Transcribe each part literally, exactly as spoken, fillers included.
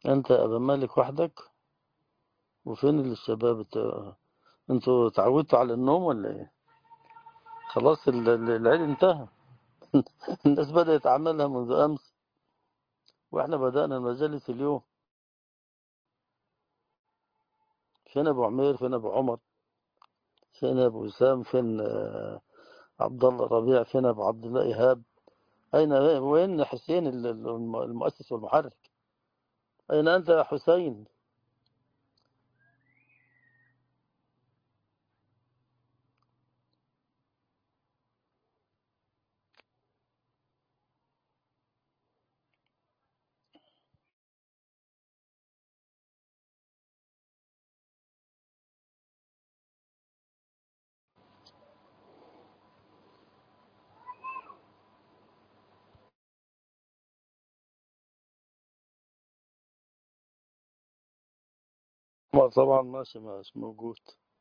انت يا ابا مالك وحدك؟ وفين الشباب الت- انتوا اتعودتوا على النوم ولا ايه؟ خلاص ال- ال- العيد انتهى. الناس بدأت تعملها منذ امس، واحنا بدأنا المجالس اليوم. فين ابو عمير؟ فين ابو عمر؟ فين ابو وسام؟ فين آه، عبد الله ربيع؟ فين ابو عبد الله ايهاب؟ اين وين حسين ال- ال- المؤسس والمحرك؟ اين انت يا حسين؟ ما طبعا ماشي، ماشي موجود.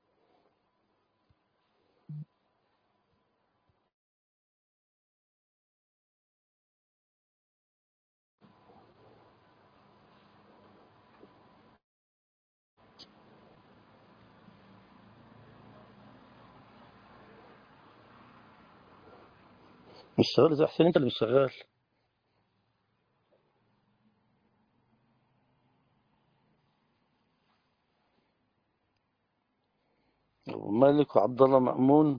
مش شغال زي حسين؟ انت اللي مش شغال. ابو مالك وعبد الله مأمون.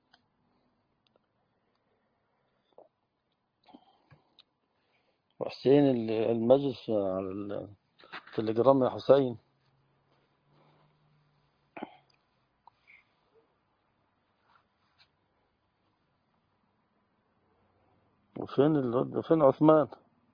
وحسين ال- المجلس على التليجرام يا حسين. وفين ال... فين عثمان؟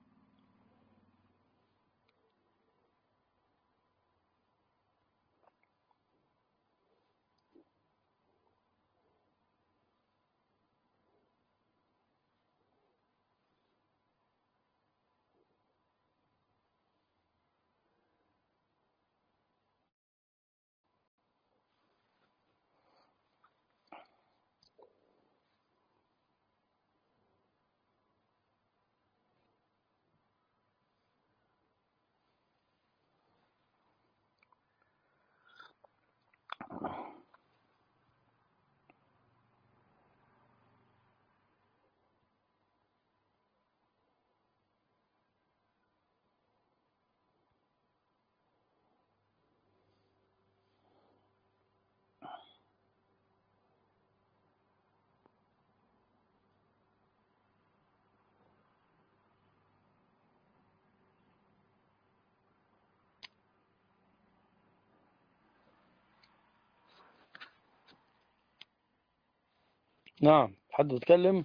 نعم، حد بيتكلم؟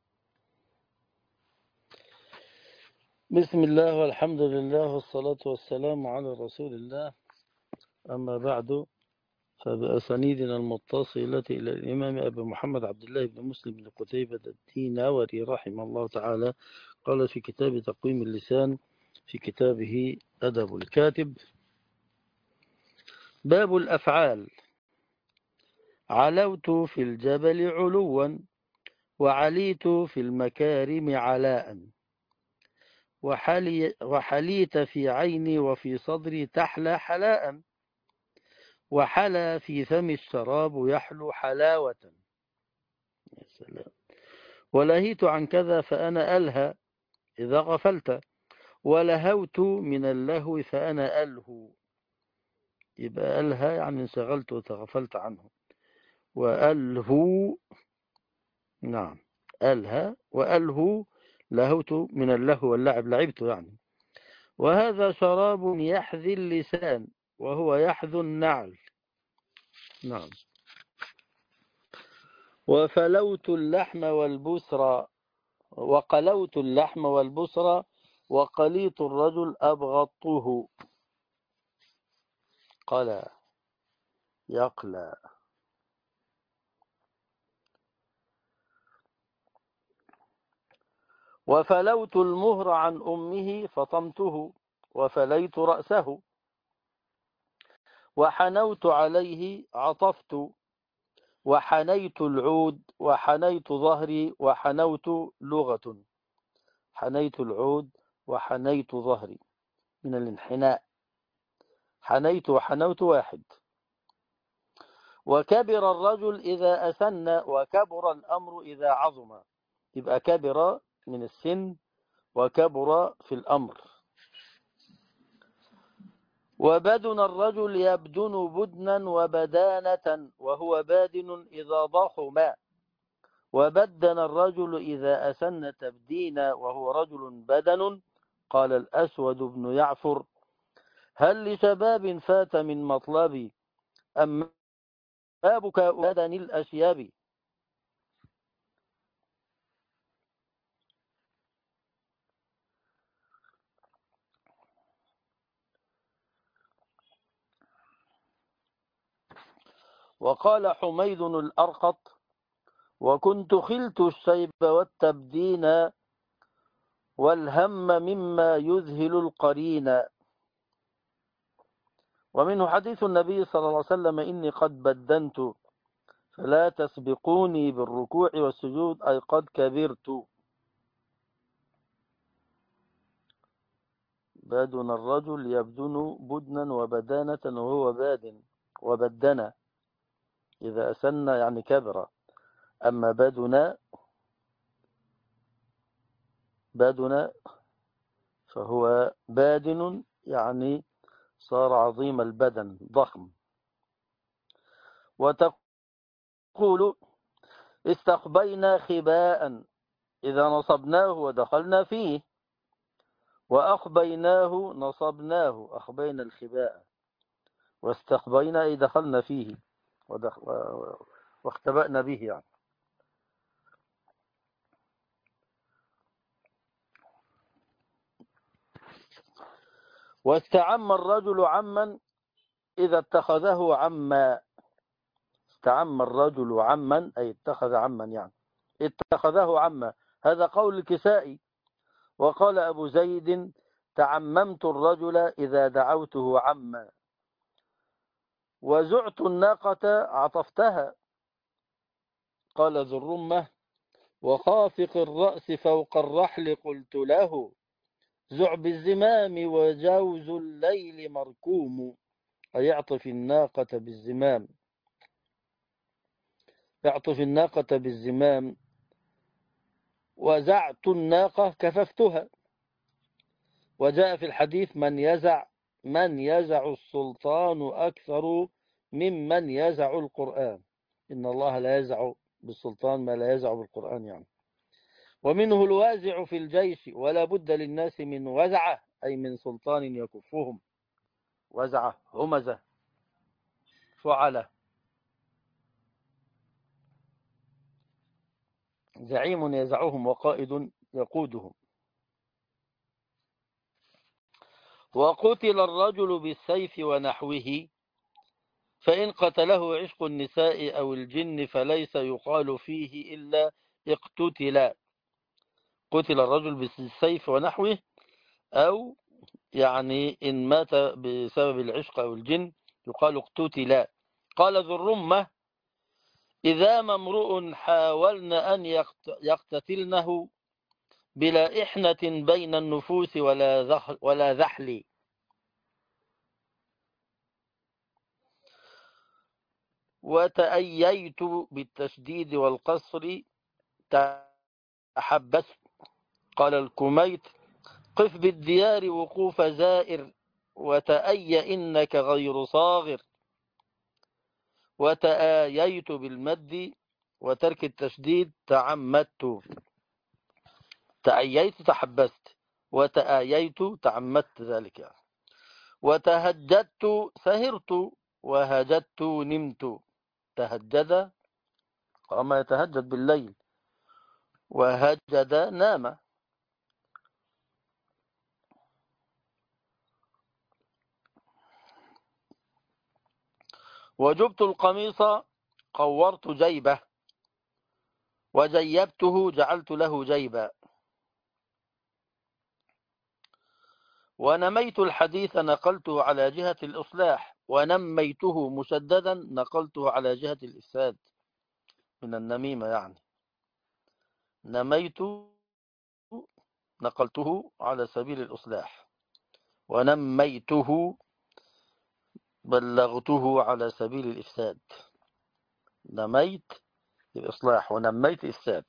بسم الله والحمد لله والصلاة والسلام على رسول الله. أما بعد، فبأسانيدنا المتصلة إلى الإمام أبي محمد عبد الله بن مسلم بن قتيبة الدينوري رحمه الله تعالى، قال في كتاب تقويم اللسان في كتابه أدب الكاتب: باب الأفعال. علوت في الجبل علوا، وعليت في المكارم علاء، وحلي وحليت في عيني وفي صدري تحلى حلاء، وحلى في فم الشراب يحلو حلاوة. يا سلام. ولهيت عن كذا فأنا ألهى إذا غفلت، ولهوت من اللهو فأنا ألهو. يبقى ألهى يعني انشغلت وتغفلت عنه، وألهو نعم ألهى وألهو لهوت من اللهو واللعب، لعبت يعني. وهذا شراب يحذي اللسان وهو يحذو النعل. نعم. وفلوت اللحم والبسر وقلوت اللحم والبسر، وقليط الرجل أبغضته. قلى يقلى. وفلوت المهر عن أمه فطمته، وفليت رأسه، وحنوت عليه عطفت، وحنيت العود، وحنيت ظهري، وحنوت لغة. حنيت العود وحنيت ظهري. من الانحناء، حنيت وحنوت واحد. وكبر الرجل إذا أسن، وكبر الأمر إذا عظم. يبقى كبر من السن وكبر في الأمر. وبدن الرجل يبدن بدنا وبدانة، وهو بادن إذا ضخم. وبدن الرجل إذا أسن تبدينا، وهو رجل بدن. قال الأسود بن يعفر: هل لشباب فات من مطلبي، أم بابك بدن الأشياب. وقال حميد الأرقط: وكنت خلت الشيب والتبدين، والهم مما يذهل القرين. ومنه حديث النبي صلى الله عليه وسلم: إني قد بدنت فلا تسبقوني بالركوع والسجود، أي قد كبرت. بدن الرجل يبدن بدنا وبدانة، وهو باد وبدن إذا أسن يعني كبر. أما بدن بدن فهو بادن يعني صار عظيم البدن ضخم. وتقول: استخبينا خباء، إذا نصبناه ودخلنا فيه. وأخبيناه نصبناه، أخبينا الخباء. واستخبينا أي دخلنا فيه ودخل واختبأنا به يعني. واستعم الرجل عما إذا اتخذه عما. استعم الرجل عما أي اتخذ عما يعني اتخذه عما. هذا قول الكسائي. وقال أبو زيد: تعممت الرجل إذا دعوته عما. وزعت الناقة عطفتها. قال ذو الرمة: وخافق الرأس فوق الرحل قلت له، زع بالزمام وجوز الليل مركوم. أي يعطف الناقة بالزمام، يعطف الناقة بالزمام. وزعت الناقة كففتها. وجاء في الحديث: من يزع من يزع السلطان أكثر ممن يزع القرآن. إن الله لا يزع بالسلطان ما لا يزع بالقرآن يعني. ومنه الوازع في الجيش: ولا بد للناس من وزعة، أي من سلطان يكفهم. وزعة همزة فعلة. زعيم يزعهم وقائد يقودهم. وقتل الرجل بالسيف ونحوه، فإن قتله عشق النساء أو الجن فليس يقال فيه إلا اقتتل. قتل الرجل بالسيف ونحوه، أو يعني إن مات بسبب العشق أو الجن يقال اقتتل. قال ذو الرمة: إذا ما امرؤ حاولنا أن يقتتلنه بلا إحنة بين النفوس ولا ذحل. وتأييت بالتشديد والقصر تحبس. قال الكميت: قف بالديار وقوف زائر، وتأي إنك غير صاغر. وتآييت بالمد وترك التشديد تعمدت. تأييت تحبست، وتآييت تعمدت ذلك يعني. وتهجدت سهرت، وهجدت نمت. تهجد قام يتهجد بالليل، وهجد نام. وجبت القميص قورت جيبه، وجيبته جعلت له جيبا. ونميت الحديث نقلته على جهة الإصلاح، ونميته مشددا نقلته على جهة الإفساد. من النميمة يعني. نميت نقلته على سبيل الإصلاح، ونميته بلغته على سبيل الإفساد. نميت الإصلاح ونميت إفساد.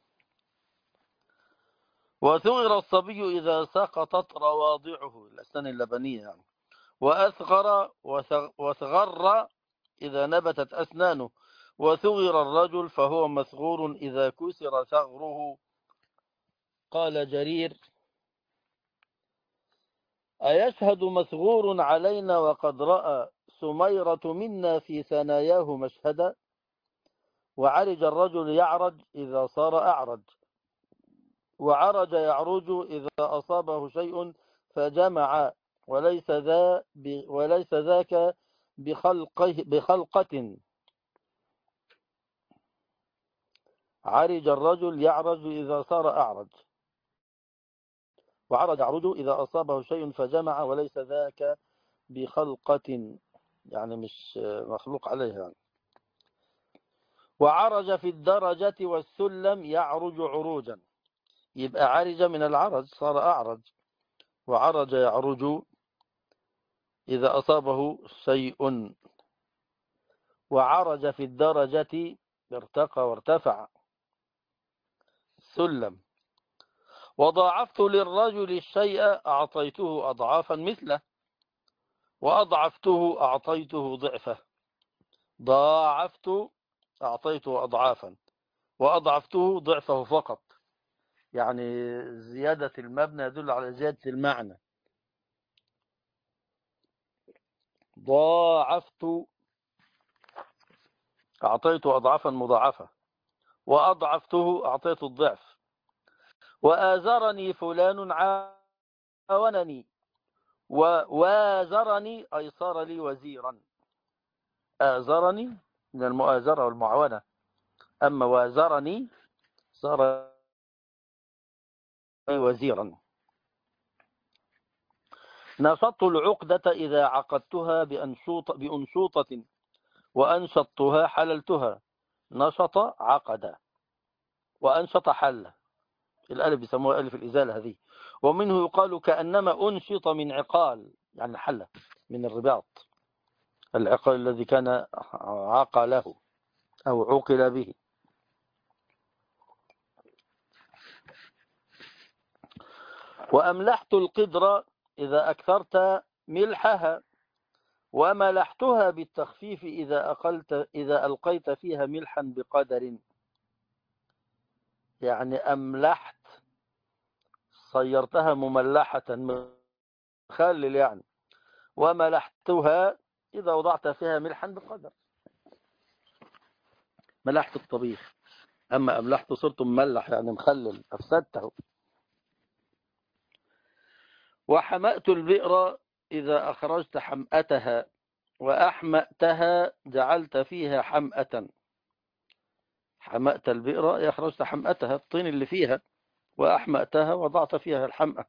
وثغر الصبي إذا سقطت رواضعه، الأسنان اللبنية يعني. وأثغر وثغر إذا نبتت أسنانه. وثغر الرجل فهو مثغور إذا كسر ثغره. قال جرير: أيشهد مثغور علينا وقد رأى سميرة منا في ثناياه مشهدا. وعرج الرجل يعرج إذا صار أعرج. وعرج يعرج إذا أصابه شيء فجمع، وليس ذا وليس ذاك بخلقه بخلقة. عرج الرجل يعرج إذا صار أعرج. وعرج يعرج إذا أصابه شيء فجمع، وليس ذاك بخلقة، يعني مش مخلوق عليها يعني. وعرج في الدرجة والسلم يعرج عروجا، يبقى عرج من العرج صار أعرج. وعرج يعرج إذا أصابه شيء. وعرج في الدرجة ارتقى وارتفع. سلم. وضاعفت للرجل الشيء أعطيته أضعافا مثله. وأضعفته أعطيته ضعفه. ضاعفت أعطيته أضعافا، وأضعفته ضعفه فقط. يعني زيادة المبنى يدل على زيادة المعنى. ضاعفت أعطيته أضعافا مضاعفة، وأضعفته أعطيته الضعف. وآزرني فلان عاونني. ووازرني أي صار لي وزيرا. آزرني من المؤازرة والمعاونة، أما وازرني صار لي وزيرا. نشطت العقدة إذا عقدتها بأنشوط بأنشوطة، وأنشطتها حللتها. نشط عقد، وأنشط حل. الألف بيسموها ألف الإزالة هذه. ومنه يقال كأنما أنشط من عقال، يعني حل من الرباط، العقال الذي كان عقله أو عقل به. وأملحت القدر إذا أكثرت ملحها. وملحتها بالتخفيف إذا أقلت إذا ألقيت فيها ملحا بقدر. يعني أملحت صيرتها مملحة مخلل يعني. وملحتها إذا وضعت فيها ملحا بقدر. ملحت الطبيخ، أما أملحت صرت مملح يعني مخلل، أفسدته. وحمأت البئر إذا أخرجت حمأتها. وأحمأتها جعلت فيها حمأة. حمأت البئر أخرجت حمأتها، الطين اللي فيها. وأحمأتها وضعت فيها الحمأة.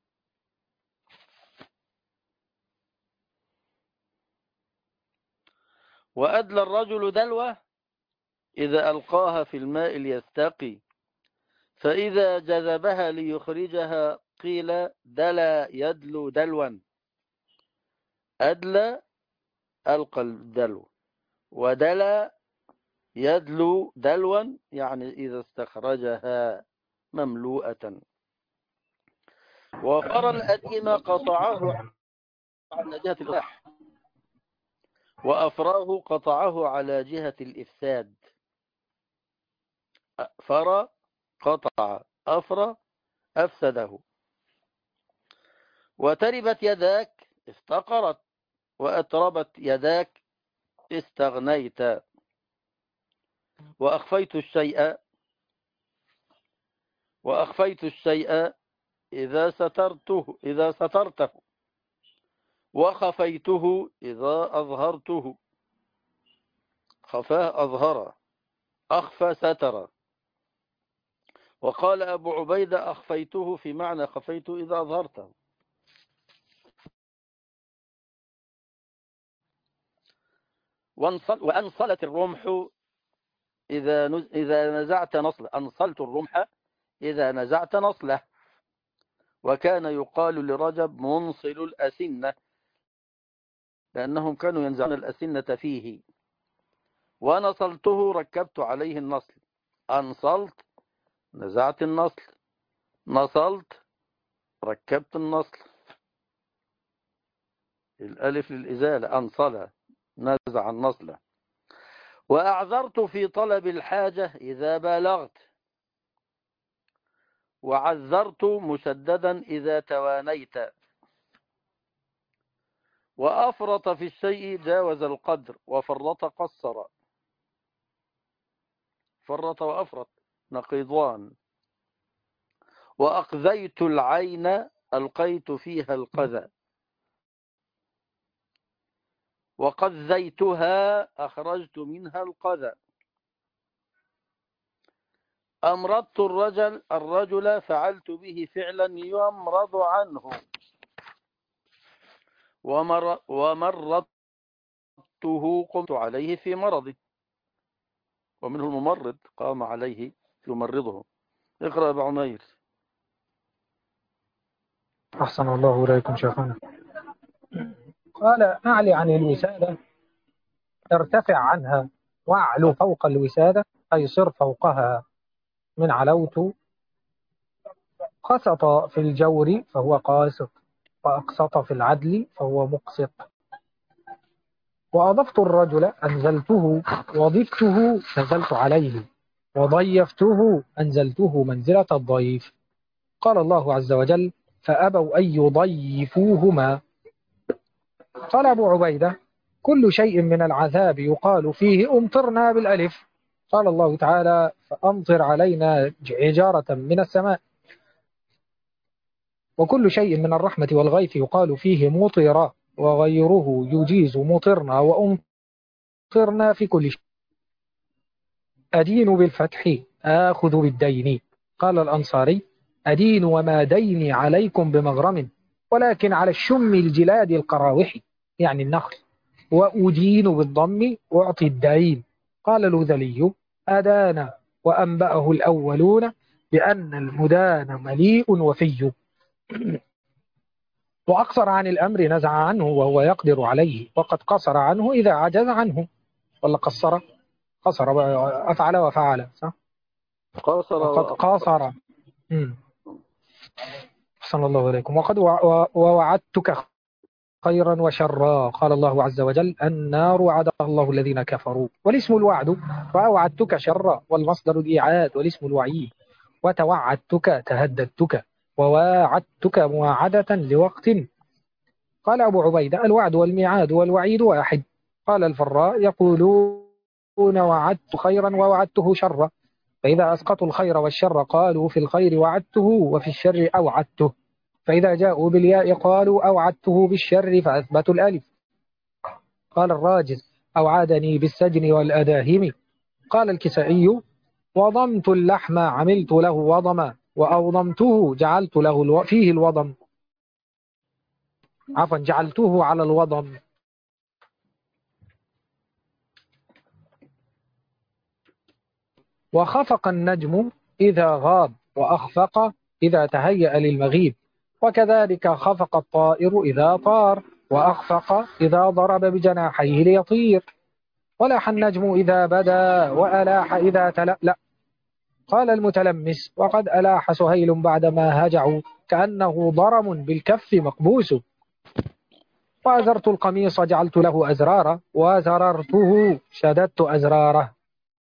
وأدلى الرجل دلوة إذا ألقاها في الماء ليستقي. فإذا جذبها ليخرجها قيل دلى يدلو دلوا. أدلى ألقى الدلو، ودلى يدلو دلوا، يعني إذا استخرجها مملوءة. وفر الأديم قطعه على جهة الإصلاح، وأفراه قطعه على جهة الإفساد. فر قطع، أفر أفسده. وتربت يداك افتقرت، وأتربت يداك استغنيت. وأخفيت الشيء وأخفيت الشيء إذا سترته إذا سترته. وخفيته إذا أظهرته. خفاه أظهر، أخفى ستر. وقال أبو عبيدة أخفيته في معنى خفيته إذا أظهرته. وأنصلت الرمح إذا إذا نزعت نصله. أنصلت الرمح إذا نزعت نصله. وكان يقال لرجب منصل الأسنة لأنهم كانوا ينزعون الأسنة فيه. ونصلته ركبت عليه النصل. أنصلت نزعت النصل، نصلت ركبت النصل. الألف للإزالة، أنصلها نزع النصل. وأعذرت في طلب الحاجة إذا بالغت، وعذرت مسددا إذا توانيت. وأفرط في الشيء جاوز القدر، وفرط قصر. فرط وأفرط نقيضان. وأقذيت العين ألقيت فيها القذى، وقذيتها أخرجت منها القذى. أمرضت الرجل الرجل فعلت به فعلا يمرض عنه. ومر ومرضته قمت عليه في مرضه. ومنه الممرض قام عليه يمرضه. اقرأ أبو عمير. أحسن الله إليكم شيخنا. قال: أعلي عن الوسادة، ارتفع عنها، واعلو فوق الوسادة، أي صر فوقها. من علوت. قسط في الجور فهو قاسط، وأقسط في العدل فهو مقسط. وأضفت الرجل أنزلته، وضفته نزلت عليه، وضيفته أنزلته منزلة الضيف. قال الله عز وجل: فأبوا أن يضيفوهما. قال أبو عبيدة: كل شيء من العذاب يقال فيه أمطرنا بالألف. قال الله تعالى: فأمطر علينا حجارة من السماء. وكل شيء من الرحمة والغيث يقال فيه مطر، وغيره يجيز مطرنا وأمطرنا في كل شيء. أدين بالفتح آخذ بالدين. قال الأنصاري: أدين وما ديني عليكم بمغرم، ولكن على الشم الجلاد القراوح، يعني النخل. وأدين بالضم أعطي الدين. قال الهذلي: أدان وأنبأه الأولون بأن المدان مليء وفي. وأقصر عن الأمر نزع عنه وهو يقدر عليه، وقد قصر عنه إذا عجز عنه. ولا قصر قصر أفعل وفعل صح؟ قاصر وقد قاصر. صلى الله عليكم. وقد ووعدتك خيرا وشرا. قال الله عز وجل: النار وعدها الله الذين كفروا. والاسم الوعد. وأوعدتك شرا، والمصدر الإيعاد، والاسم الوعيد. وتوعدتك تهددتك، وواعدتك مواعدة لوقت. قال أبو عبيدة: الوعد والميعاد والوعيد واحد. قال الفراء: يقولون وعدت خيرا ووعدته شرا، فإذا أسقطوا الخير والشر قالوا في الخير وعدته وفي الشر أوعدته، فإذا جاءوا بالياء قالوا أوعدته بالشر فأثبتوا الألف. قال الراجز: أوعدني بالسجن والأداهم. قال الكسائي: وضمت اللحم عملت له وضما، وأوضمته جعلت له الو... فيه الوضم. عفوا جعلته على الوضم. وخفق النجم إذا غاب، وأخفق إذا تهيأ للمغيب. وكذلك خفق الطائر إذا طار، وأخفق إذا ضرب بجناحيه ليطير. ولح النجم إذا بدا، وألاح إذا تلألأ. قال المتلمس: وقد ألاح سهيل بعدما هجعوا، كأنه ضرم بالكف مقبوس. وأزرت القميص جعلت له أزرارا، وزررته شددت أزراره.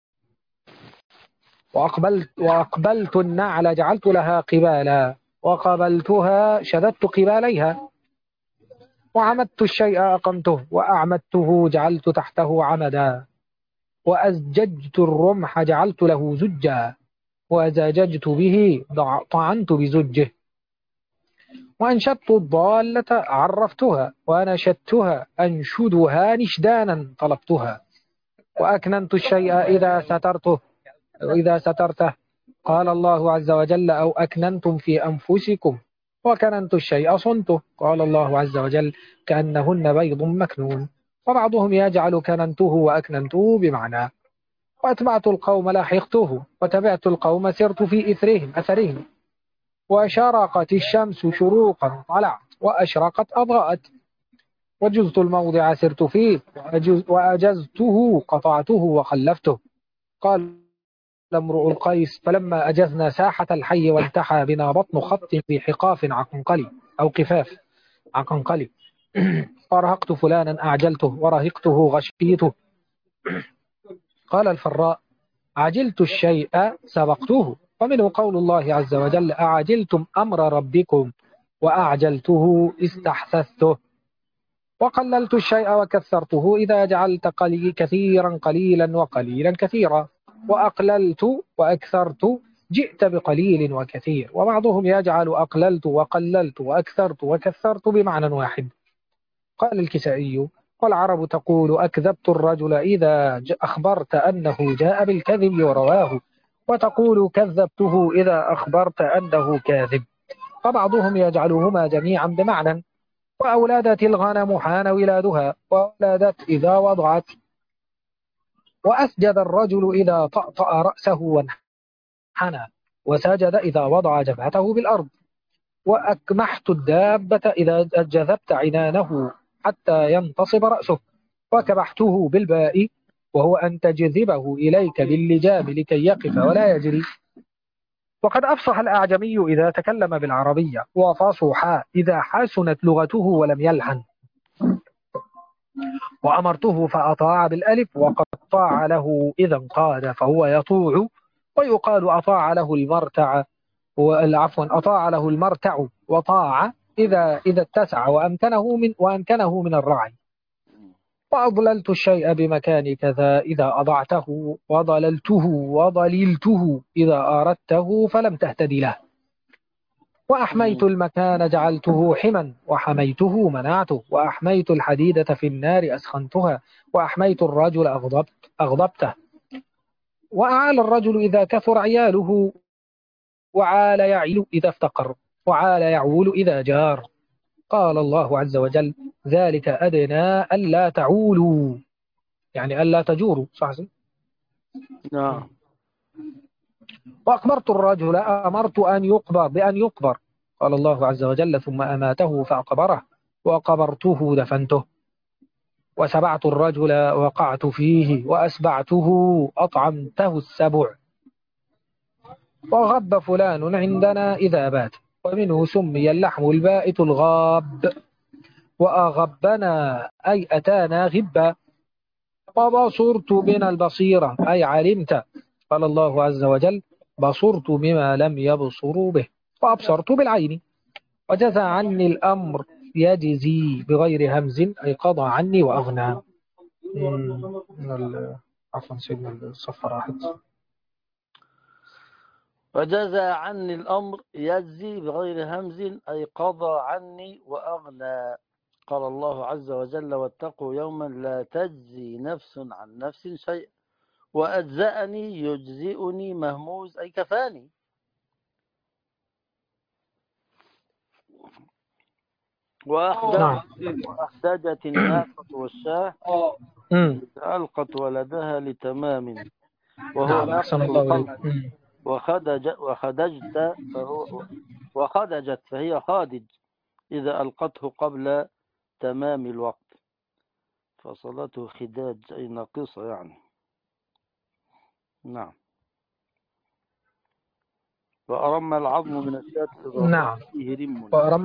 وأقبلت, وأقبلت النعل جعلت لها قبالا، وقبلتها شددت قباليها. وعمدت الشيء أقمته، وأعمدته جعلت تحته عمدا. وأزججت الرمح جعلت له زجا، وزججت به طعنت بزجه. وأنشدت الضالة عرفتها، وأنشدتها أنشدها نشدانا طلبتها. وأكننت الشيء إذا سترته وإذا سترته. قال الله عز وجل: أو أكننتم في أنفسكم. وكننت الشيء صنته. قال الله عز وجل: كأنهن بيض مكنون. وبعضهم يجعل كننته وأكننته بمعنى. وأتبعت القوم لاحقته، وتبعت القوم سرت في إثرهم أثرهم. وشرقت الشمس شروقا طلعت وأشرقت أضاءت وجزت الموضع سرت فيه وأجز وأجزته قطعته وخلفته. قال امرؤ القيس فلما أجزنا ساحة الحي وانتحى بنا بطن خط في حقاف عقنقلي أو قفاف عقنقلي فرهقت فلانا أعجلته ورهقته غشيته. قال الفراء عجلت الشيء سبقته. ومنه قول الله عز وجل أعجلتم أمر ربكم وأعجلته استحسسته. وقللت الشيء وكثرته إذا جعلت قليل كثيرا قليلا وقليلا كثيرا. وأقللت وأكثرت جئت بقليل وكثير. وبعضهم يجعل أقللت وقللت وأكثرت وكثرت بمعنى واحد. قال الكسائي والعرب تقول أكذبت الرجل إذا أخبرت أنه جاء بالكذب ورواه، وتقول كذبته إذا أخبرت أنه كاذب. فبعضهم يجعلهما جميعا بمعنى. وأولادت الغنم حان ولادها وولادت إذا وضعت. وأسجد الرجل إذا طأطأ رأسه وانحنى وسجد إذا وضع جبهته بالأرض. وأكمحت الدابة إذا جذبت عنانه حتى ينتصب رأسه. وكبحته بالباء وهو أن تجذبه إليك باللجام لكي يقف ولا يجري. وقد أفصح الأعجمي إذا تكلم بالعربية وفصح إذا حسنت لغته ولم يلحن. وأمرته فأطاع بالألف وقد طاع له إذا انقاد فهو يطوع. ويقال أطاع له المرتع عفوا أطاع له المرتع وطاع إذا إذا اتسع وأمكنه من وأمكنه من الرعي. وأضللت الشيء بمكان كذا إذا أضعته وضللته وضللته إذا أردته فلم تهتدي له. وأحميت المكان جعلته حما وحميته منعته. وأحميت الحديدة في النار أسخنتها. وأحميت الرجل أغضبت أغضبته. وأعال الرجل إذا كثر عياله وعال يعيل إذا افتقر وعال يعول إذا جار. قال الله عز وجل ذلك أدنى ألا تعولوا يعني ألا تجوروا صح. نعم. وأقبرت الرجل أمرت أن يقبر بأن يقبر. قال الله عز وجل ثم أماته فأقبره. وقبرته دفنته. وسبعت الرجل وقعت فيه وأسبعته أطعمته السبع. وغب فلان عندنا إذا بات. ومنه سمي اللحم البائت الغاب. وأغبنا أي أتانا غبا. وبصرت بنا البصيرة أي علمت. قال الله عز وجل بصرت بما لم يبصروا به. وأبصرت بالعين. وجزى عني الأمر يجزي بغير همز أي قضى عني وأغنى. عفوا سيدنا الصف راحت. وجزى عني الأمر يجزي بغير همز أي قضى عني وأغنى. قال الله عز وجل واتقوا يوما لا تجزي نفس عن نفس شيئا وأجزأني يجزئني مهموز أي كفاني. وأحدجت الناقة والشاه ألقت ولدها لتمام وهو أحسن الله. وخدج وخدجت فهو وخدجت فهي خادج إذا ألقته قبل تمام الوقت فصلته خداج أي ناقصة يعني. نعم. وأرم العظم من الشاة نعم. فيه رم. وأرم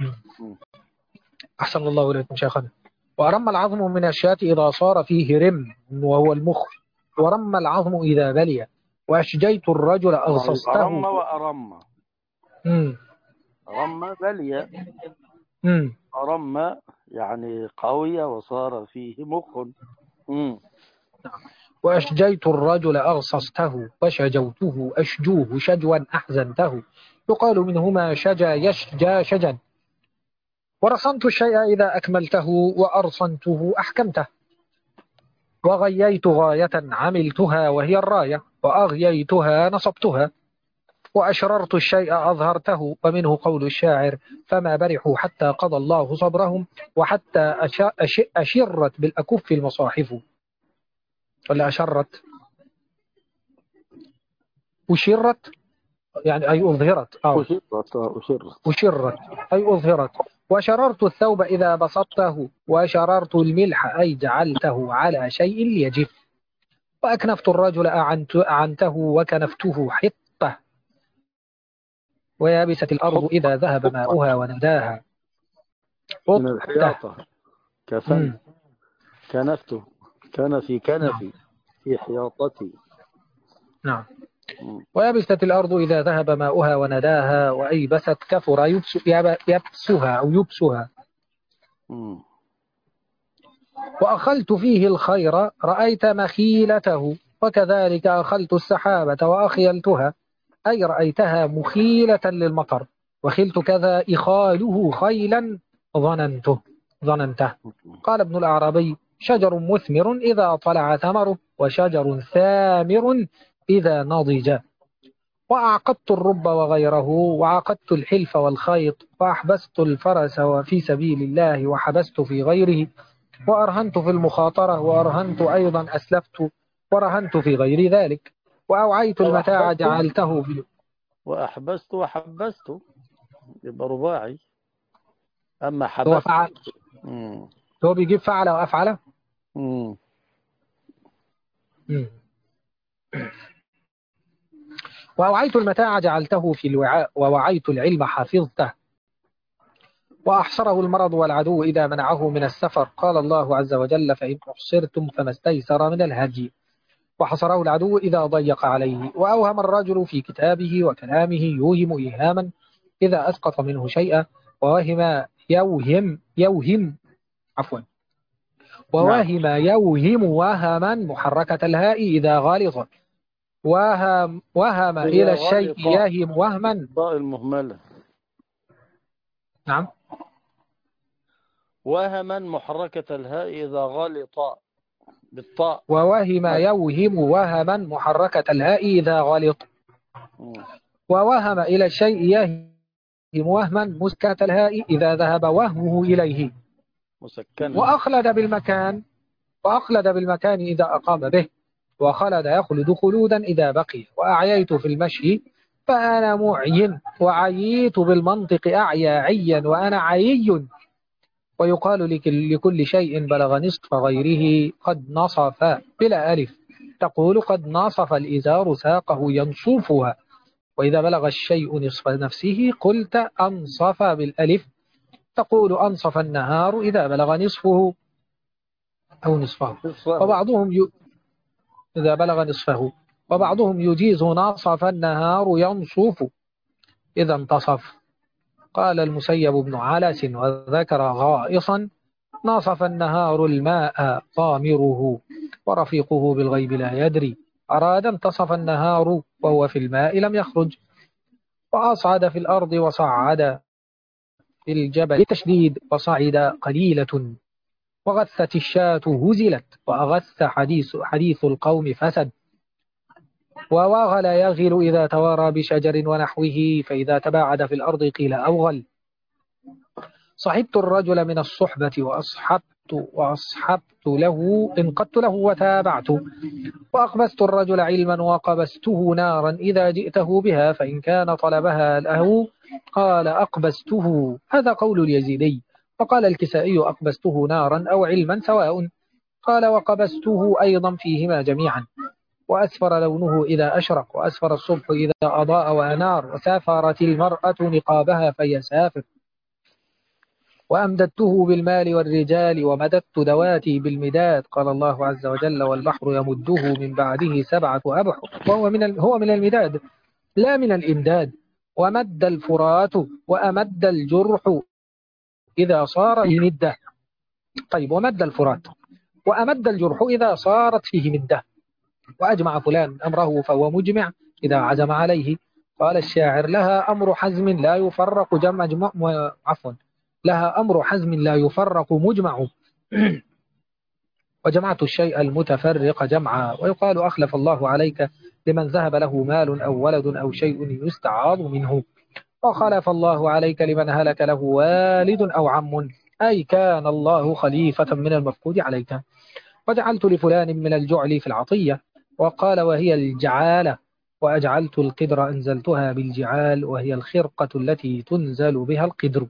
أحسن الله إليكم شيخنا. وأرم العظم من الشاة إذا صار فيه رم وهو المخ. ورم العظم إذا بلي. وأشجيت الرجل أغصصته. أرم وأرم. مم. رم بلي. مم. أرم يعني قوية وصار فيه مخ. مم. وأشجيت الرجل أغصصته. وشجوته أشجوه شجوا أحزنته. يقال منهما شجا يشجى شجا. ورصنت الشيء إذا أكملته وأرصنته أحكمته. وغييت غاية عملتها وهي الراية. وأغييتها نصبتها. وأشررت الشيء أظهرته. ومنه قول الشاعر فما برحوا حتى قضى الله صبرهم وحتى أش... أشرت بالأكف المصاحف. ولا أشرت أشرت يعني أي أظهرت أو أشرت أشرت أشرت أي أظهرت. وشررت الثوب إذا بسطته، وشررت الملح أي جعلته على شيء ليجف. وأكنفت الرجل أعنت أعنته، وكنفته حطة. ويابست الأرض حط إذا ذهب حط ماؤها ونداها. من حطة. الحياطة كفن. مم. كنفته كان في نعم كنفي في حياطتي. نعم. مم. ويبست الأرض إذا ذهب ماؤها ونداها، وأيبست كثر يبس يب- يبسها أو يبسها. مم. وأخلت فيه الخير رأيت مخيلته، وكذلك أخلت السحابة وأخيلتها، أي رأيتها مخيلة للمطر. وخلت كذا إخاله خيلا ظننته ظننته. قال ابن الأعرابي: شجر مثمر إذا طلع ثمره، وشجر ثامر إذا نضج. وأعقدت الرب وغيره، وعقدت الحلف والخيط، وأحبست الفرس وفي سبيل الله، وحبست في غيره، وأرهنت في المخاطرة، وأرهنت أيضا أسلفت، ورهنت في غير ذلك. وأوعيت أو المتاع أحبست جعلته في. وأحبست وحبست، يبقى رباعي. أما هو حبست. فعل، مم. هو بيجيب فعل وأفعل. مم. مم. وأوعيت المتاع جعلته في الوعاء، ووعيت العلم حفظته. وأحصره المرض والعدو إذا منعه من السفر. قال الله عز وجل: فإن أحصرتم فما استيسر من الهدي. وحصره العدو إذا ضيق عليه. وأوهم الرجل في كتابه وكلامه يوهم إيهاما إذا أسقط منه شيئا. ووهم يوهم يوهم عفوا نعم. ووهم يوهم وهما محركة الهاء إذا غالط. وهم وهم إذا إلى الشيء غلط يهم وهما. الطاء المهملة. نعم. وهما محركة الهاء إذا غلط بالطاء. ووهم مد. يوهم وهما محركة الهاء إذا غلط. مم. ووهم إلى الشيء يهم وهما مسكة الهاء إذا ذهب وهمه إليه. مسكنا. وأخلد بالمكان وأخلد بالمكان إذا أقام به. وخلد يخلد خلودا إذا بقي. وأعييت في المشي فأنا معين، وعييت بالمنطق أعيا عيا وأنا عيي. ويقال لكل لكل شيء بلغ نصف غيره قد نصف بلا ألف. تقول: قد نصف الإزار ساقه ينصفها. وإذا بلغ الشيء نصف نفسه قلت أنصف بالألف. تقول: أنصف النهار إذا بلغ نصفه أو نصفه. نصفه. وبعضهم ي... إذا بلغ نصفه. مم. وبعضهم يجيز نصف النهار ينصف إذا انتصف. قال المسيب بن علس وذكر غائصا: نصف النهار الماء ضامره، ورفيقه بالغيب لا يدري. أراد انتصف النهار وهو في الماء لم يخرج. وأصعد في الأرض وصعد في الجبل تشديد، وصعد قليلة. وغثت الشاة هزلت، وأغث حديث, حديث القوم فسد. وواغل يغل إذا توارى بشجر ونحوه، فإذا تباعد في الأرض قيل أوغل. صحبت الرجل من الصحبة وأصحبت وأصحبت له انقدت له وتابعت. وأقبست الرجل علما وقبسته نارا إذا جئته بها، فإن كان طلبها له قال أقبسته. هذا قول اليزيدي. وقال الكسائي: أقبسته نارا أو علما سواء. قال: وقبسته أيضا فيهما جميعا. وأسفر لونه إذا أشرق، وأسفر الصبح إذا أضاء وأنار، وسافرت المرأة نقابها فهي سافر. وأمددته بالمال والرجال، ومددت دواتي بالمداد. قال الله عز وجل: والبحر يمده من بعده سبعة أبحر. وهو من ال... هو من المداد لا من الإمداد. ومد الفرات وأمد الجرح إذا صار فيه مدة. طيب، ومد الفرات وأمد الجرح إذا صارت فيه مدة. وأجمع فلان أمره فهو مجمع إذا عزم عليه. قال الشاعر: لها أمر حزم لا يفرق جمع جمع عفوا لها أمر حزم لا يفرق مجمع. وجمعت الشيء المتفرق جمعا. ويقال: أخلف الله عليك لمن ذهب له مال أو ولد أو شيء يستعاض منه. وخلف الله عليك لمن هلك له والد أو عم، أي كان الله خليفة من المفقود عليك. وجعلت لفلان من الجعل في العطية. وقال: وهي الجعالة. وأجعلت القدر أنزلتها بالجعال وهي الخرقة التي تنزل بها القدر.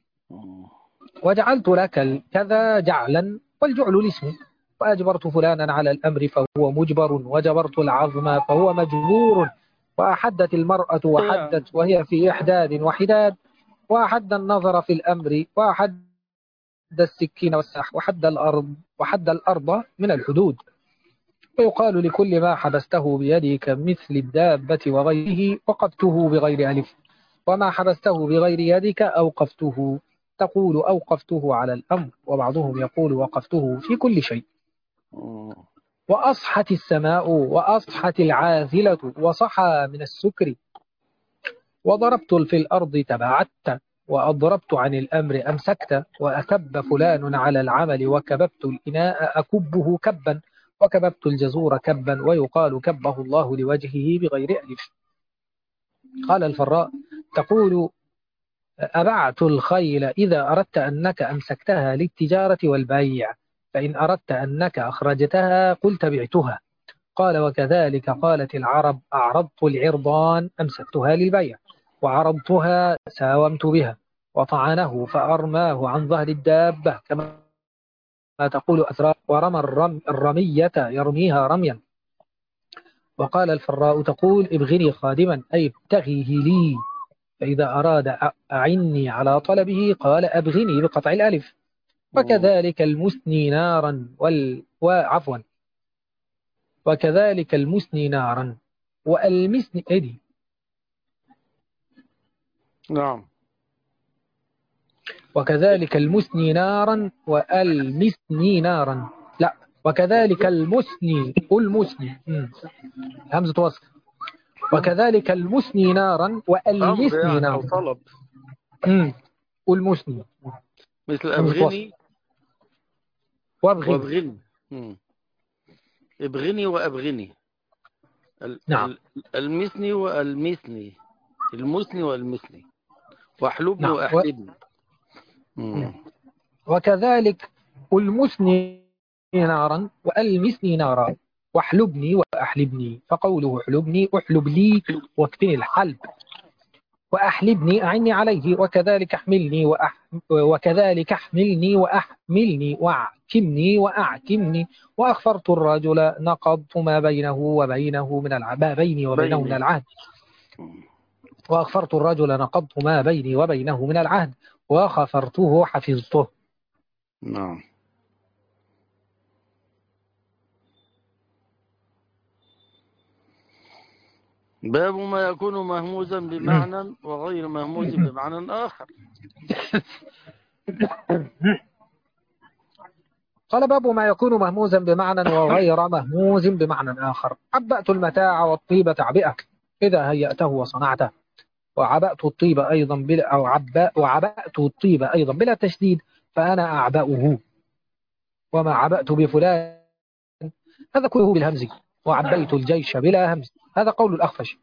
وجعلت لك كذا جعلا، والجعل الاسم. وأجبرت فلانا على الأمر فهو مجبر، وجبرت العظم فهو مجبور. وأحدت المرأة وحدت وهي في إحداد وحداد. وأحد النظر في الأمر، وأحد السكين والساح، وحد الأرض وحد الأرض من الحدود. ويقال لكل ما حبسته بيدك مثل الدابة وغيره وقفته بغير ألف، وما حبسته بغير يدك أوقفته. تقول أوقفته على الأمر، وبعضهم يقول وقفته في كل شيء. وأصحت السماء وأصحت العاذلة وصحى من السكر. وضربت في الأرض تبعدت، وأضربت عن الأمر أمسكت. وأكب فلان على العمل، وكببت الإناء أكبه كبا، وكببت الجزور كبا. ويقال كبه الله لوجهه بغير ألف. قال الفراء: تقول أبعت الخيل إذا أردت أنك أمسكتها للتجارة والبيع، فإن أردت أنك أخرجتها قلت بعتها. قال: وكذلك قالت العرب: أعرضت العرضان أمسكتها للبيع، وعرضتها ساومت بها. وطعنه فأرماه عن ظهر الدابة كما تقول أثرى، ورمى الرم الرمية يرميها رميا. وقال الفراء: تقول ابغني خادما أي ابتغيه لي، فإذا أراد أعني على طلبه قال أبغني بقطع الألف. وكذلك المثني نارا وال... وعفوا وكذلك المثني نارا والمثني إدي. نعم. وكذلك المثني نارا والمثني نارا، لا، وكذلك المثني المثني همزة وصل. وكذلك المثني نارا والمثني يعني نارا أو طلب والمثني مثل أبغني وابغني. وأبغني. ابغني وأبغني. نعم. المثني والمثني، المثني والمثني، واحلبني نعم. وأحلبني. و... وكذلك المثني نارا والمثني نارا، واحلبني وأحلبني. فقوله احلبني أحلب لي واكفني الحلب، وأحلبني أعني عليه. وكذلك احملني وأح... وكذلك احملني وأحملني واعكمني وأعكمني. وأخفرت الرجل نقضت ما بينه وبينه من العهد، ما بيني وبينه من العهد. وأخفرت الرجل نقضت ما بيني وبينه من العهد، وخفرته حفظته. نعم. باب ما يكون مهموزا بمعنى وغير مهموز بمعنى آخر. قال: باب ما يكون مهموزا بمعنى وغير مهموز بمعنى آخر. عبأت المتاع والطيب تعبئة إذا هيأته وصنعته. وعبأت الطيب أيضا بلا أو عباء وعبأت الطيب أيضا بلا تشديد، فأنا أعبأه. وما عبأت بفلان، هذا كله بالهمز. وعبيت الجيش بلا همز، هذا قول الأخفش.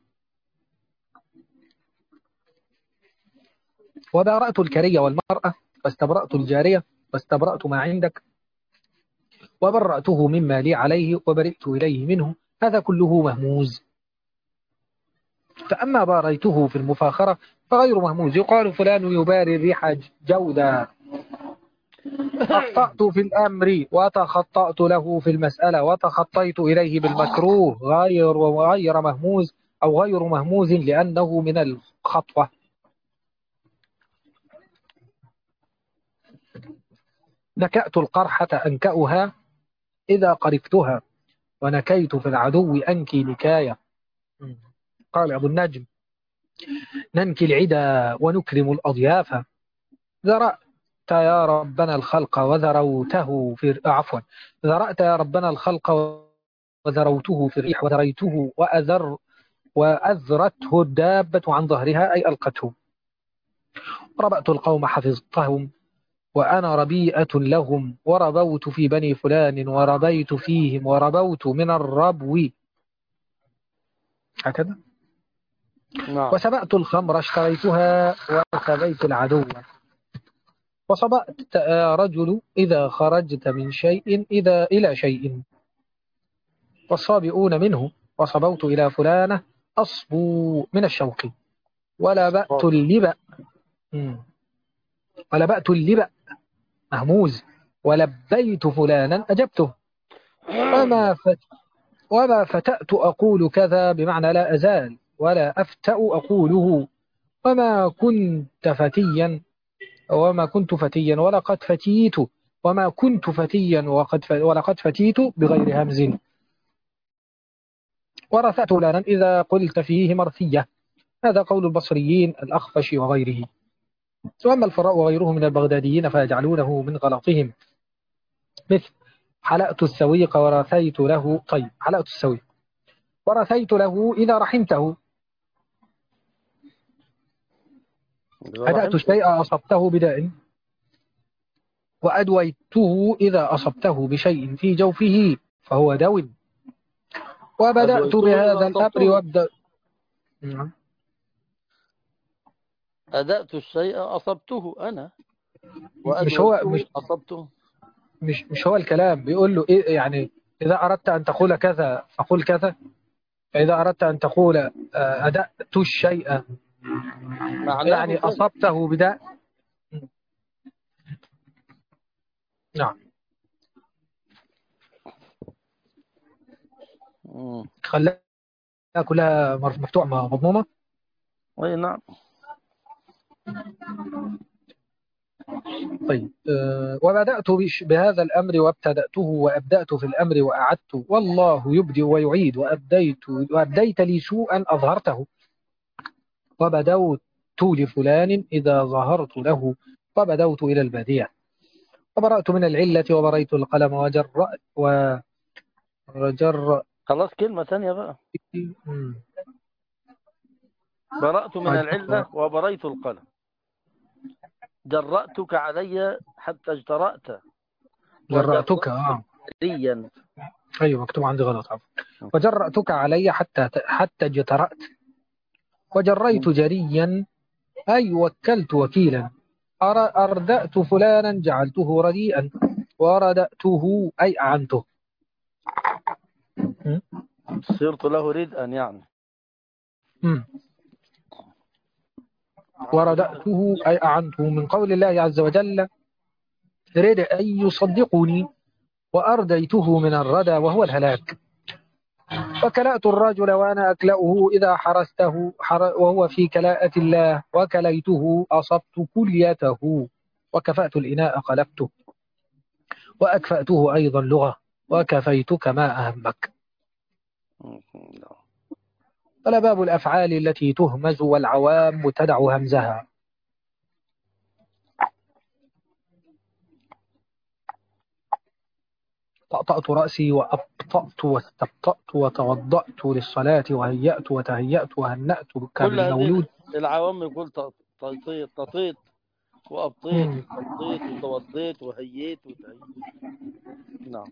وبارأت الكري والمرأة، واستبرأت الجارية، واستبرأت ما عندك، وبرأته مما لي عليه، وبرئت إليه منه، هذا كله مهموز. فأما باريته في المفاخرة فغير مهموز. يقال فلان يباري الريح جودا. أخطأت في الأمر وتخطأت له في المسألة، وتخطيت إليه بالمكروه، غير وغير مهموز أو غير مهموز لأنه من الخطوة. نكأت القرحة أنكأها إذا قرفتها، ونكيت في العدو أنكي نكاية. قال أبو النجم: ننكي العدا ونكرم الأضياف. ذرأت يا ربنا الخلق وذروته في عفوا ذرأت يا ربنا الخلق وذروته في الريح، وذريته وأذر وأذرته الدابة عن ظهرها أي ألقته. ربأت القوم حفظتهم وأنا ربيئة لهم، وربوت في بني فلان وربيت فيهم، وربوت من الربو. هكذا. نعم. وسبأت الخمر اشتريتها وسبيت العدو. وصبأت يا رجل إذا خرجت من شيء إذا إلى شيء، والصابئون منه. وصبوت إلى فلانة أصبو من الشوق ولبأت اللبأ ولبأت اللبأ مهموز ولبيت فلانا أجبته وما فت وما فتأت أقول كذا بمعنى لا أزال ولا أفتأ أقوله وما كنت فتيا وما كنت فتيا ولقد فتيت وما كنت فتيا وقد ف... ولقد فتيت بغير همز ورثأت فلانا إذا قلت فيه مرثية. هذا قول البصريين الأخفش وغيره. وأما الفراء وغيره من البغداديين فيجعلونه من غلطهم مثل حلأت السويق ورثيت له. طيب حلأت السويق ورثيت له إذا رحمته. هدأت الشيء أصبته بداء وأدويته إذا أصبته بشيء في جوفه فهو دو. وبدأت بهذا الأمر وابدأ. أدأت الشيء أصبته أنا مش هو مش أصبته مش مش هو الكلام بيقول له إيه يعني إذا أردت أن تقول كذا فقل كذا فإذا أردت أن تقول أدأت الشيء يعني أصبته بداء. نعم خلاها كلها مفتوحة مضمومة. أي نعم. طيب أه وبدأت بهذا الأمر وابتدأته وأبدأت في الأمر وأعدت والله يبدئ ويعيد وأبديت وأبديت لي سوءا أظهرته وبدوت لفلان إذا ظهرت له وبدوت إلى البديع وبرأت من العلة وبريت القلم وجرأت وجر خلاص كلمة ثانية بقى. برأت من العلة وبريت القلم جرأتك علي حتى اجترأت. جرأتك اه جريا. ايوه مكتوب عندي غلط عفوا. وجرأتك علي حتى حتى اجترأت وجريت جريا أي وكلت وكيلا. أردأت فلانا جعلته رديئا وردأته أي أعنته صرت له ردءا يعني. مم. وردأته أي أعنته من قول الله عز وجل ردء أن يصدقني وأرديته من الردى وهو الهلاك. وكلأت الرجل وأنا أكلأه إذا حرسته حر وهو في كلاءة الله وكليته أصبت كليته وكفأت الإناء قلبته وأكفأته أيضا لغة وكفيتك ما أهمك. ولا باب الأفعال التي تهمز والعوام تدع همزها. طأطأت رأسي وأبطأت واستبطأت وتوضأت للصلاة وهيأت وتهيأت وهنأت كل هذه العوام يقول تطيط تطيط وأبطيت وتطيط وتوضيت وهييت وتهيأت. نعم.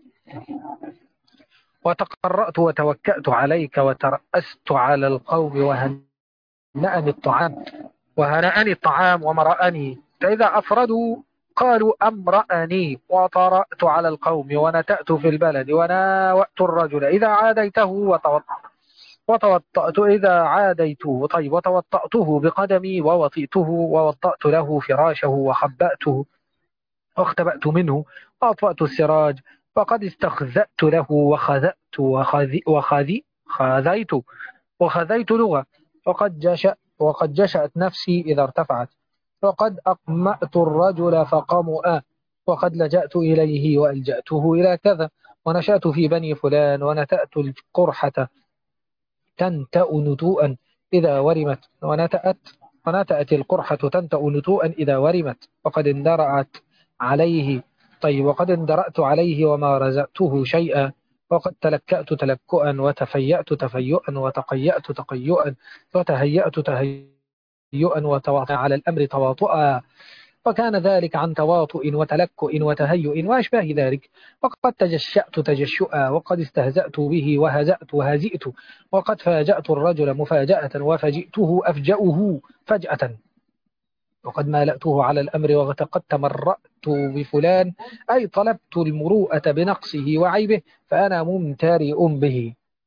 وتقرأت وتوكأت عليك وترأست على القوم وهنأني الطعام وهنأني الطعام ومرأني. فإذا أفردوا قالوا أمرأني وطرأت على القوم ونتأت في البلد وناوأت الرجل إذا عاديته وتوطأت وتوطأت إذا عاديته. طيب وتوطأته بقدمي ووطئته ووطأت له فراشه وخبأته واختبأت منه وأطفأت السراج وقد استخذأت له وخذأت وخذي وخذي خذيت وخذيت لغة وقد جشأ وقد جشأت نفسي إذا ارتفعت وقد أقمأت الرجل فقمؤ وقد لجأت إليه وألجأته إلى كذا ونشأت في بني فلان ونتأت القرحة تنتأ نتوءا إذا ورمت ونتأت ونتأت القرحة تنتأ نتوءا إذا ورمت وقد اندرأت عليه. طيب وقد اندرأت عليه وما رزقته شيئا وقد تلكأت تلكؤا وتفيأت تفيؤا وتقيأت تقيؤا وتهيأت تهيؤا وتواطأ على الأمر تواطؤا وكان ذلك عن تواطؤ وتلكؤ وتهيؤ وأشباه ذلك. وقد تجشأت تجشؤا وقد استهزأت به وهزأت وهزئت وقد فاجأت الرجل مفاجأة وفجئته أفجأه فجأة وقد مالأته على الأمر وقد تمرأت بفلان أي طلبت المروءة بنقصه وعيبه فأنا ممترئ به.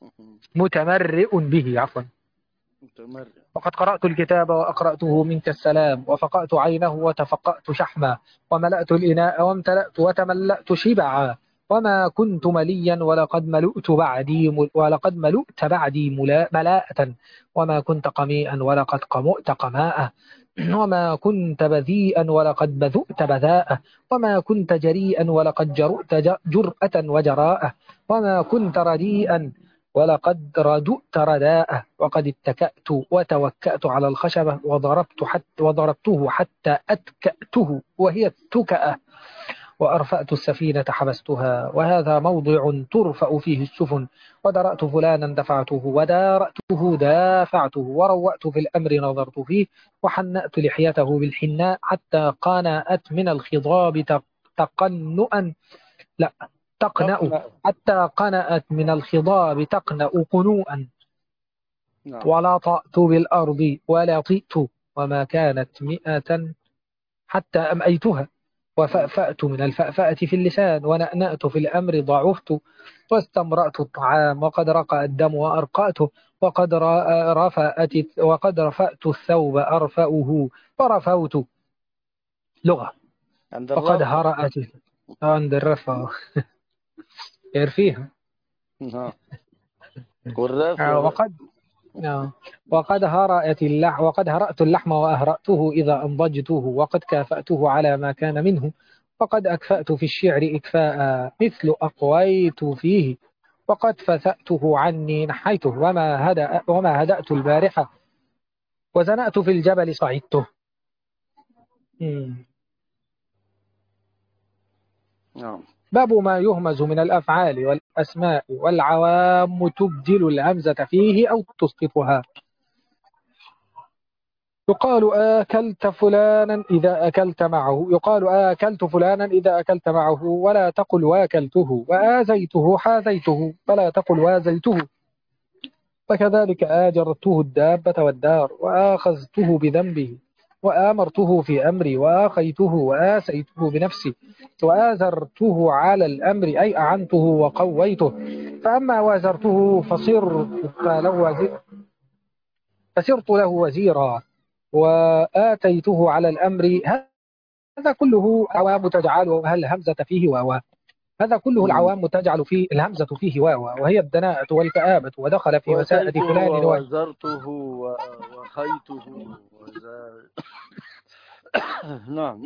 متمرئ به عفوا. متمرئ. وقد قرأت الكتاب وأقرأته منك السلام، وفقأت عينه وتفقأت شحما، وملأت الإناء وامتلأت وتملأت شبعا، وما كنت مليا ولقد ملؤت بعدي مل ولقد ملؤت بعدي ملا- ملاءة، وما كنت قميئا ولقد قمؤت قماءة، وما كنت بذيئا ولقد بذؤت بذاءة، وما كنت جريئا ولقد جرؤت ج- جرأة وجراءة، وما كنت رديئا ولقد ردؤت رداءة، وقد اتكأت وتوكأت على الخشبة وضربت حتى وضربته حتى أتكأته وهي التكأة، وأرفأت السفينة حبستها، وهذا موضع ترفأ فيه السفن، ودرأت فلانا دفعته ودارأته دافعته، وروأت في الأمر نظرت فيه، وحنأت لحيته بالحناء حتى قانأت من الخضاب تق- تقنؤا لا تقنأ تقنع. حتى قنأت من الخضاب تقنأ قنوءا، نعم. ولا طأت بالأرض ولا طئت، وما كانت مئة حتى أمأيتها، وفأفأت من الفأفأة في اللسان، ونأنأت في الأمر ضعفت، واستمرأت الطعام وقد رقى الدم وأرقأته، وقد ر- رفأت وقد رفأت الثوب أرفأه ورفوت لغة، عند وقد الرفع. هرأت عند الرفع يرفيها، نعم. والرافع لا. وقد آه. وقد هرأت اللحم وقد هرأت اللحم وأهرأته إذا أنضجته، وقد كافأته على ما كان منه، وقد أكفأت في الشعر إكفاء مثل أقويت فيه، وقد فثأته عني نحيته، وما هدأ وما هدأت البارحة، وزنأت في الجبل صعدته. مم. نعم. باب ما يهمز من الأفعال والأسماء والعوام تبدل الهمزة فيه أو تسقطها. يقال آكلت فلانا إذا أكلت معه يقال آكلت فلانا إذا أكلت معه، ولا تقل واكلته، وآزيته حاذيته فلا تقل وازيته، وكذلك آجرته الدابة والدار، وآخذته بذنبه، وآمرته في أمري، وآخيته وآسيته بنفسي، وآزرته على الأمر أي أعنته وقويته، فأما وازرته فصرت له وزير فسرت له وزيرا، وآتيته على الأمر. هذا كله عوام تجعل هل الهمزة فيه واو هذا كله مم. العوام تجعل فيه الهمزة فيه واو، وهي الدناءة والكآبة، ودخل في مساءة وأتيته فلان و... ووزرته و- وخيته وزا... نعم.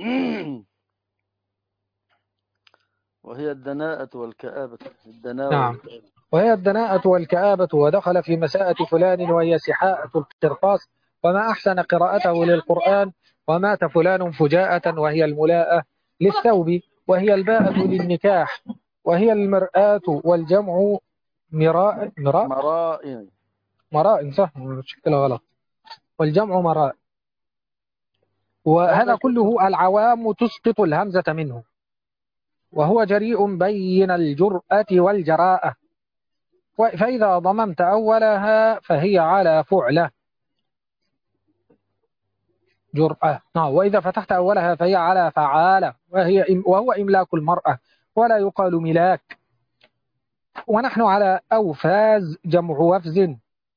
وهي الدناءة والكآبة. الدناءة نعم، والكآبة. وهي الدناءة والكآبة، ودخل في مساءة فلان وهي سحاءة القرطاس، وما أحسن قراءته للقرآن، ومات فلان فجاءة، وهي الملاءة للثوب، وهي الباءة للنكاح، وهي المرآة والجمع مراء مراء مرائم. مراء صح شكل غلط، والجمع مراء، وهذا هذا كله. كله العوام تسقط الهمزة منه، وهو جريء بين الجرأة والجراءة، فإذا ضممت أولها فهي على فعلة جرأة، نعم، وإذا فتحت أولها فهي على فعالة، وهي وهو إملاك المرأة، ولا يقال ملاك. ونحن على أوفاز جمع وفز،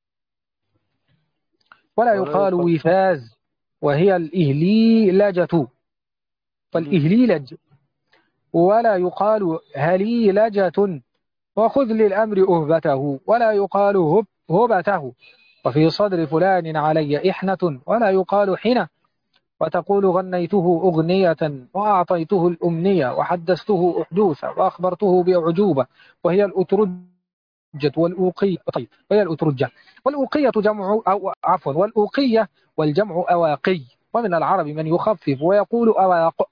ولا ولا يقال يقال. وفاز، وهي الإهليلجة مم. والإهليلج، ولا يقال هليلجة، وخذ للأمر أهبته، ولا يقال هب هبته، وفي صدر فلان علي إحنة، ولا يقال حنة، وتقول غنيته أغنية، وأعطيته الأمنية، وحدثته أحدوثة، وأخبرته بأعجوبة، وهي الأترجة والأوقية. طيب، وهي الأترجة والأوقية جمع أو عفوا والأوقية والجمع أواقي، ومن العرب من يخفف ويقول أواق،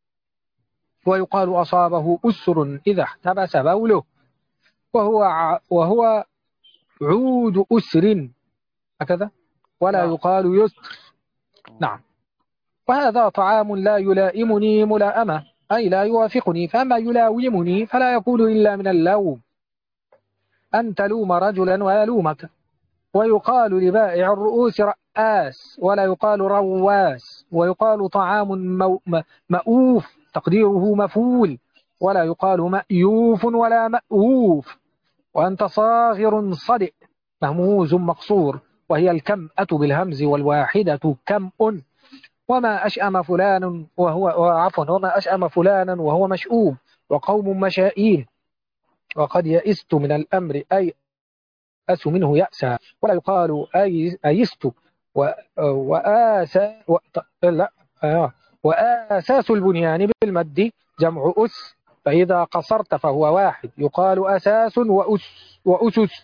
ويقال أصابه أسر إذا احتبس بوله، وهو ع... وهو عود أسر هكذا، ولا نعم. يقال يسر. نعم، وهذا طعام لا يلائمني ملائمة أي لا يوافقني، فأما يلاومني فلا يقول إلا من اللوم، أن تلوم رجلا ويلومك، ويقال لبائع الرؤوس رآس، ولا يقال رواس، ويقال طعام مو... م- مأوف تقديره مفول، ولا يقال مأيوف ولا مأوف، وأنت صاغر صدئ مهموز مقصور، وهي الكمأة بالهمز والواحدة كمء. وما أشأم فلان وهو عفوا وما أشأم فلانا وهو مشؤوم، وقوم مشائين. وقد يئست من الأمر أي أس منه يأسا، ولا يقال أي أيست و- وآسا و... لا آه. وآساس البنيان بالمد جمع أس، فإذا قصرت فهو واحد يقال أساس وأس وأسس.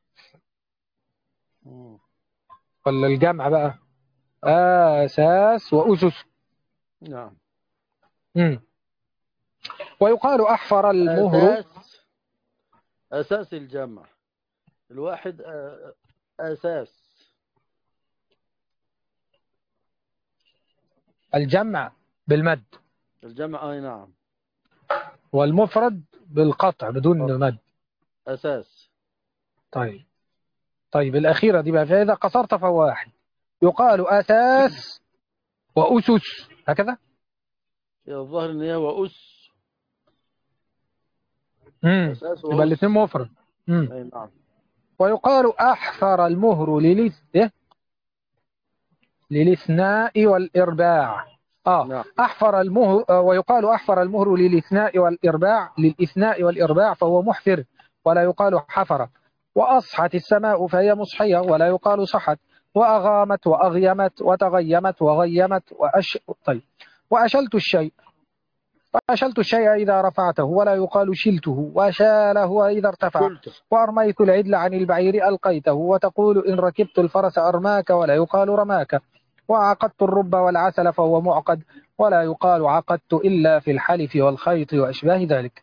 مم. ولا الجمع بقى آساس وأسس. نعم. مم. ويقال أحفر المهر. أساس أساس الجمع الواحد آه، أساس. الجمع بالمد، الجمع أي نعم. والمفرد بالقطع بدون مد. أساس. طيب طيب الأخيرة دي بقى، فإذا قصرت فهو واحد يقال أساس وأسس، هكذا. الظاهر إن هي وأس. امم أساس يبقى الاثنين وأس. مفرد. امم أي نعم. ويقال أحفر المهر للث إيه؟ للاثناء والإرباع. آه نعم. أحفر المهر، آه ويقال أحفر المهر للاثناء والإرباع، للإثناء والإرباع فهو محفر، ولا يقال حفر. وأصحت السماء فهي مصحية، ولا يقال صحت. وأغامت وأغيمت وتغيمت وغيمت وأش طيب وأشلت الشيء، وأشلت الشيء إذا رفعته، ولا يقال شلته. وأشاله إذا ارتفع. شلته. وأرميت العدل عن البعير ألقيته، وتقول إن ركبت الفرس أرماك، ولا يقال رماك. وعقدت الرب والعسل فهو معقد، ولا يقال عقدت إلا في الحلف والخيط وأشباه ذلك.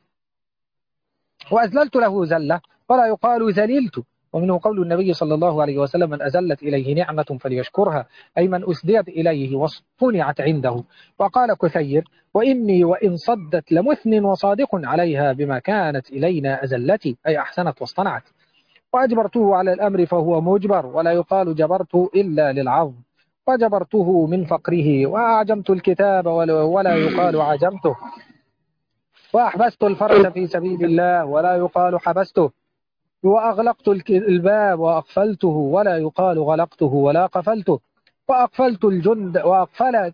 وأذللت له زلة، ولا يقال ذللت. ومنه قول النبي صلى الله عليه وسلم من أزلت إليه نعمة فليشكرها، أي من أسديت إليه وصنعت عنده. وقال كثير وإني وإن صدت لمثن وصادق عليها بما كانت إلينا أزلتي، أي أحسنت واصطنعت. وأجبرته على الأمر فهو مجبر، ولا يقال جبرت إلا للعظم. وجبرته من فقره، وأعجمت الكتاب ولا يقال عجمته. وأحبست الفرس في سبيل الله، ولا يقال حبسته. وأغلقت الباب وأقفلته، ولا يقال غلقته ولا قفلته. وأقفلت الجند وأقفلت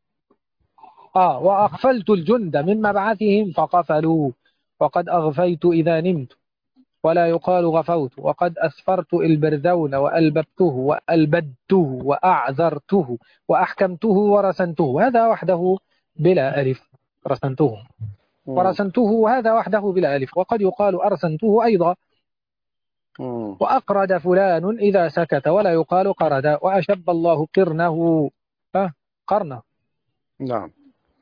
آه وأقفلت الجند من مبعثهم فقفلوا. وقد أغفيت إذا نمت، ولا يقال غفوت. وقد أسفرت البرذون وألببته وألبدته وأعذرته وأحكمته ورسنته، هذا وحده بلا ألف. رسنته مم. ورسنته هذا وحده بلا ألف. وقد يقال أرسنته أيضا. مم. وأقرد فلان إذا سكت، ولا يقال قرد. وأشب الله قرنه أه قرنه، نعم.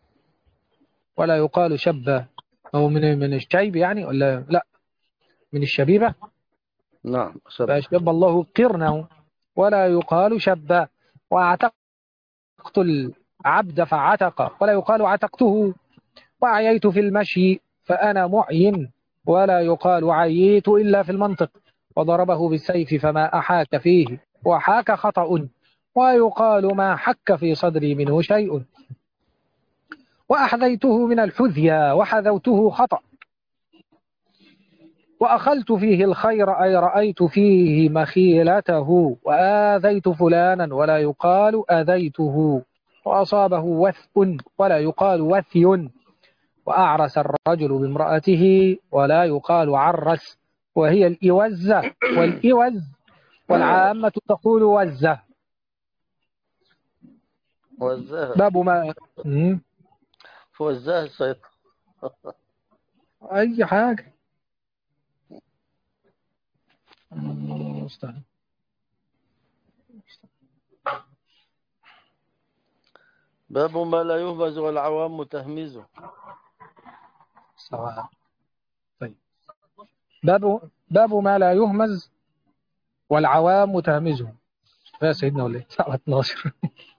ولا يقال شب. أو من من الشيب يعني، ولا لا من الشبيبة. نعم. شب. فأشب الله قرنه، ولا يقال شب. وأعتقت العبد فعتق، ولا يقال عتقته. وعييت في المشي فأنا معين، ولا يقال عييت إلا في المنطق. وضربه بالسيف فما أحاك فيه، وحاك خطأ. ويقال ما حك في صدري منه شيء. وأحذيته من الحذيا، وحذوته خطأ. وأخلت فيه الخير أي رأيت فيه مخيلته. وآذيت فلانا، ولا يقال آذيته. وأصابه وثء، ولا يقال وثي. وأعرس الرجل بامرأته، ولا يقال عرس، وهي الإوزة والإوز. والعامة تقول وزة. وزاه. باب ما مم. وزاه الشيطان. أي حاجة. مستعان. باب ما لا يهمز والعوام تهمزه. سواء. طيب باب باب ما لا يهمز والعوام تهمزه. يا سيدنا ولا ساعة اتناشر.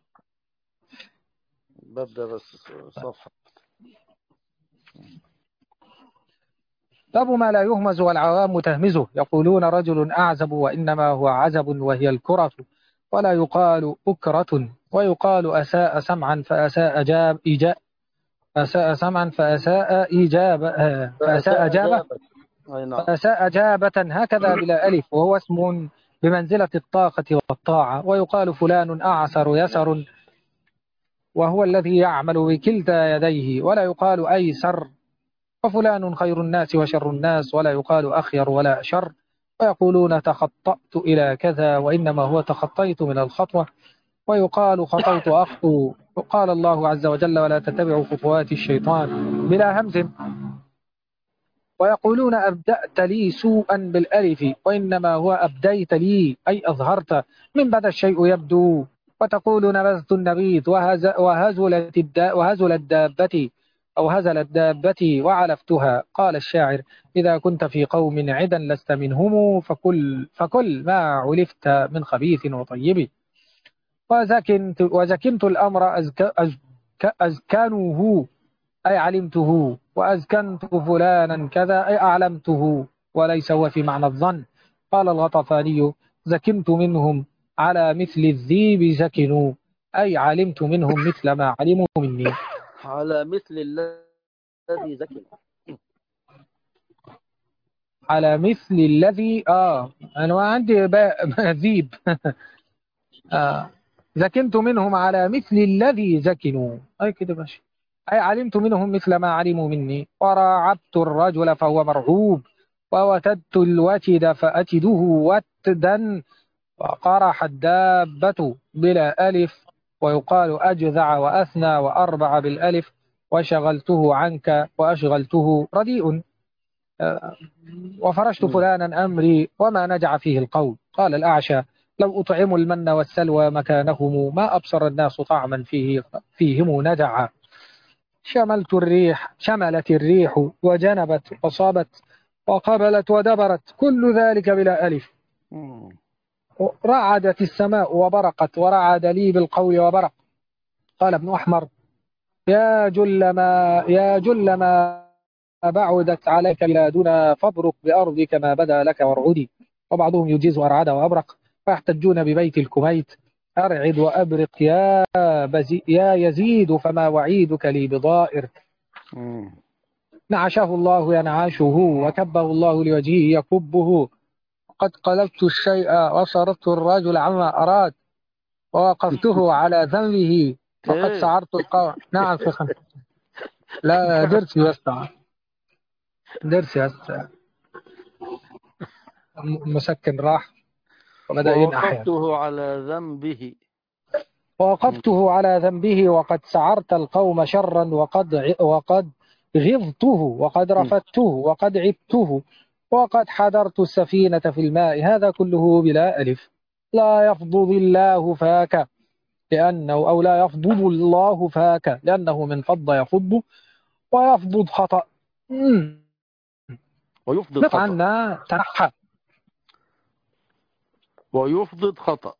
ببدأ بس صفحة. باب ما لا يهمز والعوام تهمزه. يقولون رجل أعزب، وإنما هو عزب وهي الكرة. ولا يقال أكرة. ويقال أساء سمعا فأساء جاب إجاب أساء سمعا فأساء إجابة فأساء فأساء أجابة. أجابت. أي نعم. فساء جابة هكذا بلا ألف، وهو اسم بمنزلة الطاقة والطاعة، ويقال فلان أعسر يسر، وهو الذي يعمل بكلتا يديه، ولا يقال أيسر. وفلان خير الناس وشر الناس، ولا يقال أخير ولا أشر. ويقولون تخطأت إلى كذا، وإنما هو تخطيت من الخطوة. ويقال خطوت أخطو. وقال الله عز وجل ولا تتبعوا خطوات الشيطان بلا همز. ويقولون أبدأت لي سوءا بالألف، وإنما هو أبديت لي أي أظهرت، من بدا الشيء يبدو. وتقول نبذت النبيذ وهز وهزلت الدا وهزل الدابة أو هزلت دابتي وعلفتها. قال الشاعر إذا كنت في قوم عدا لست منهم، فكل, فكل ما علفت من خبيث وطيب. وزكنت, وزكنت الأمر أزك أزك أزكنه أي علمته، وأزكنت فلانا كذا أي أعلمته، وليس هو في معنى الظن. قال الغطفاني زكنت منهم على مثل الذيب زكنوا، أي علمت منهم مثل ما علموا مني. على مثل الذي ذكر. على مثل الذي آه أنا ما عندي ذيب آه. زكنت منهم على مثل الذي زكنوا، أي كده ماشي، أي علمت منهم مثل ما علموا مني. وراعبت الرجل فهو مرعوب، ووتدت الوتد فأتده وتدا. وقرح الدابة بلا ألف، ويقال أجذع وأثنى وأربع بالألف. وشغلته عنك وأشغلته رديء. آه، وفرشت فلانا أمري وما نجع فيه القول. قال الأعشى لو أطعموا المن والسلوى مكانهم ما أبصر الناس طعما فيه فيهم نجعا. شملت الريح شملت الريح وجنبت وصابت وقبلت ودبرت، كل ذلك بلا ألف. رعدت السماء وبرقت، ورعد لي بالقول وبرق. قال ابن أحمر يا جل ما يا جل ما بعدت عليك بلادنا، فابرق بأرضك ما بدا لك وارعدي. وبعضهم يجيز أرعد وأبرق، فيحتجون ببيت الكميت أرعد وأبرق يا, بزي يا يزيد فما وعيدك لي بضائر. نعشه الله ينعشه، وكبه الله لوجهه يكبه. قد قلبت الشيء وصرفت الرجل عما أراد، ووقفته على ذنبه وقد ايه. سعرت القوم. نعم فخم. لا درسي بس درسي بس مسكن راح وبدأ ينقح يعني. ووقفته على ذنبه. ووقفته على ذنبه وقد سعرت القوم شرا، وقد وقد غضته وقد رفدته وقد عبته، وقد حضرت السفينة في الماء. هذا كله بلا ألف. لا يفضض الله فاك لأنه أو لا يفضض الله فاك لأنه من فض يفض، ويفضض خطأ. ويفضل نقع خطأ. عنا تنحى. ويفضل خطأ.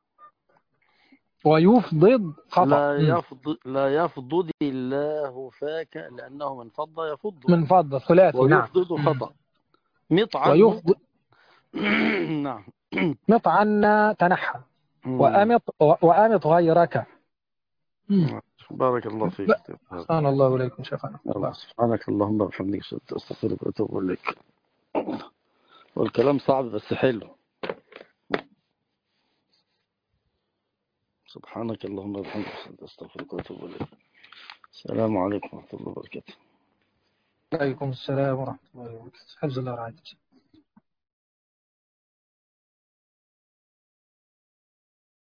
ويفضض خطأ. لا يفض لا يفضض الله فاك لأنه من فض يفض. من فض ثلاثي. نعم. ويفضل خطأ. مط عنه. ويفضض نعم. مط عنا تنحى. وأمط وأمط غيرك. بارك الله فيك. سبحان الله إليكم شيخنا. سبحانك اللهم وبحمدك أستغفرك وأتوب إليك. والكلام صعب بس حلو. سبحانك اللهم وبحمدك أستغفرك وأتوب إليك. السلام عليكم ورحمة الله وبركاته. عليكم السلام ورحمة الله وبركاته. حفظ الله ورعايته.